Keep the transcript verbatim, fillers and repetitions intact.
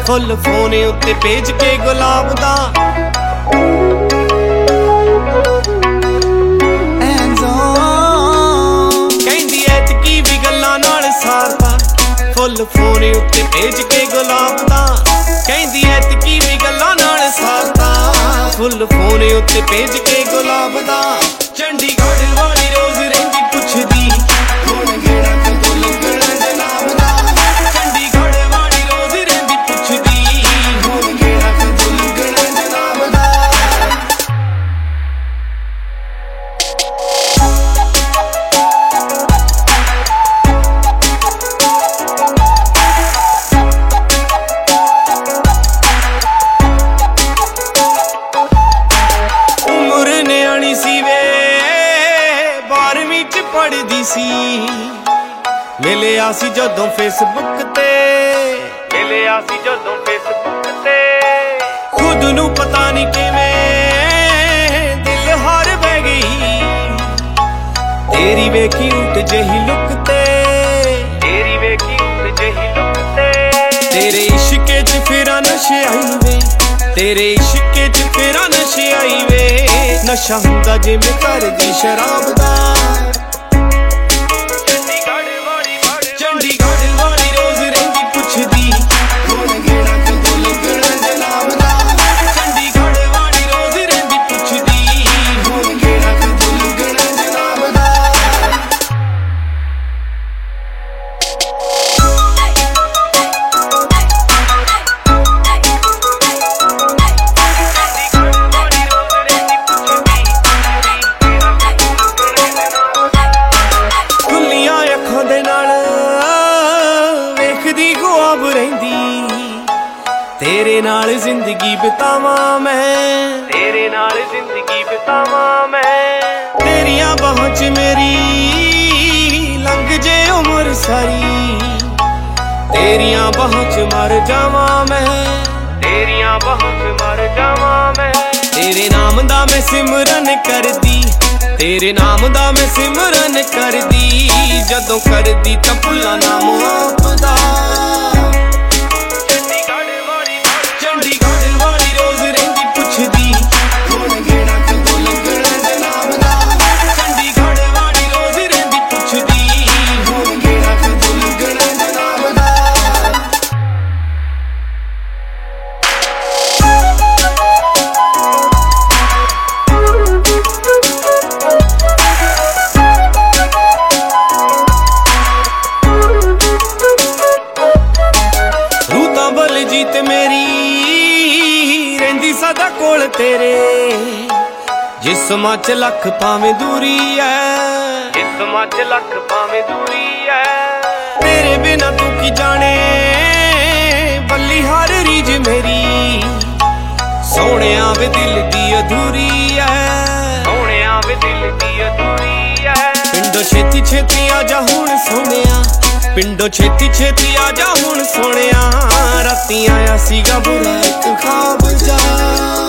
full phone उत्ते भेज के गुलाब दा कहंदी ऐतकी भी गल्लां नाल सारदा फुल फोन उत्ते भेज के गुलाब दा कहंदी ऐतकी भी गल्लां नाल सारदा फुल फोन उत्ते भेज के गुलाब दा चंडीगढ़ वाली रोज रहिंदी पुछदी हुण गेड़ा कदों लगना जनाब दा चंडीगढ़ वाली रोज रहिंदी पुछदी हुण गेड़ा कदों लगना जनाब दा पढ़दी सी मिलिया सी जदों फेसबुक ते मिलिया सी जदों फेसबुक ते खुद नू पता नहीं किवें दिल हार बह गई तेरी वेखी उठ जही लुक ते तेरी वेखी उठ जही लुक ते तेरे इश्के च फिरा नशे आई वे तेरे इश्के च फिरा नशे आई वे नशा हुंदा जिवें घर दी शराब दा तेरे नाल जिंदगी बितावां मैं तेरे नाल जिंदगी बितावां मैं तेरियां बाहों च मेरी लंघ जे उम्र सारी तेरियां बाहों च मर जावां मैं तेरियां बाहों च मर जावां मैं तेरे नाम दा मैं सिमरन करदी तेरे नाम दा मैं सिमरन करदी जदों करदी तां भुल्लां नाम आप दा जीत मेरी रहिंदी सदा कोल तेरे जिस्मां च लख भावें दूरी है जिस्मां च लख भावें दूरी है तेरे बिना तू की जाने बल्ली हर रीज मेरी सोहणिया वे दिल दी अधूरी है सोहणिया वे दिल दी अधूरी है पिंडों छेती छेती आजा हुण सोहणिया पिंडों छेती छेती आजा हुण सोहणिया राती आया सीगा बुरा एक ख्वाब जा